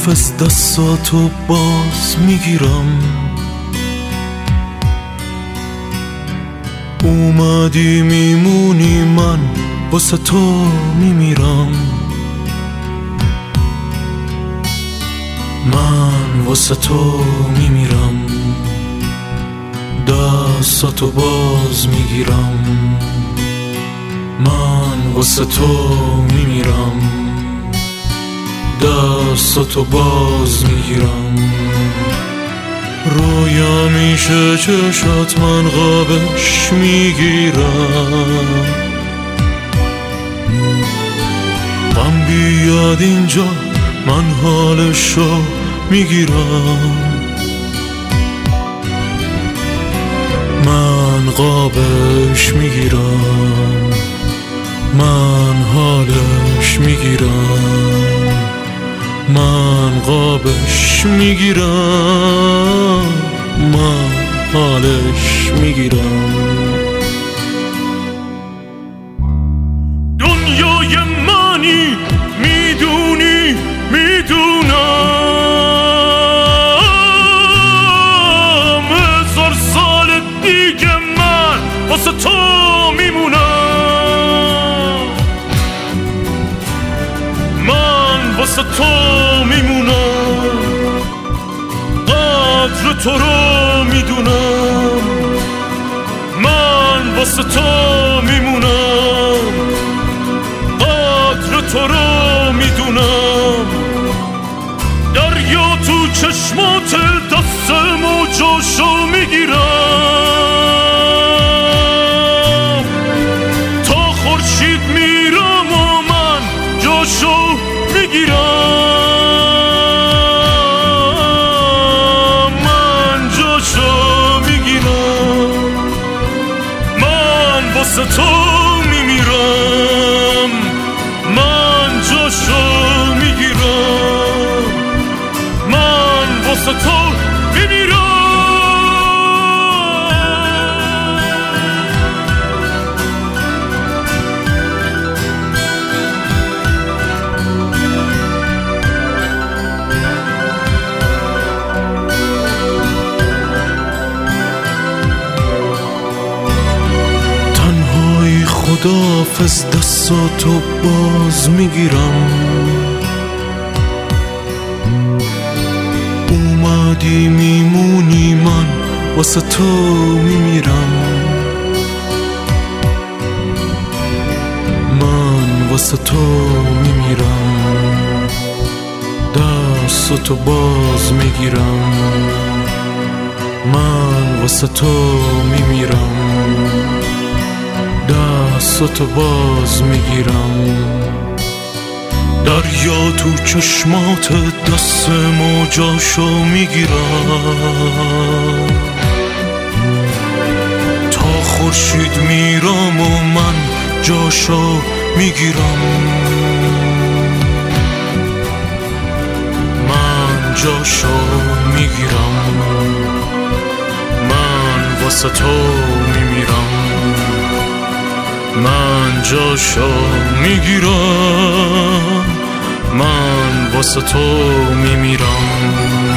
خداحافظ دستاتو باز میگیرم، اومدی میمونی من واسه تو میمیرم، من واسه تو میمیرم، دستاتو باز میگیرم، من واسه تو میمیرم، دستاتو باز میگیرم. رویا میشه چشات من خوابش میگیرم، غم بیاد اینجا من حالشو میگیرم، من خوابش میگیرم، من حالش میگیرم، من خوابش میگیرم، من حالش میگیرم. دنیای منی میدونی میدونم، 1000 سال دیگه من واسه تو میمونم، من واسه تو میمونم، قدر تو رو میدونم، من واسه تو میمونم، قدر تو رو میدونم. دریا تو چشمات دستم و جاشو میگیرم، تا خورشید میرم و من جاشو میگیرم، من جاشو میگیرم، من واسه تو میمیرم، من جاشو میگیرم، من واسه تو میمیرم. تنهایی خداحافظ دستاتو باز میگیرم، اومدی میمونی من واسه تو میمیرم، من واسه تو میمیرم، دستاتو باز میگیرم، من واسه تو میمیرم، دستاتو باز میگیرم. دریا تو چشمات دستم و جاشو میگیرم، تا خورشید میرم و من جاشو میگیرم، من جاشو میگیرم، من واسه تو میمیرم، من جاشو میگیرم، من واسه تو میمیرم.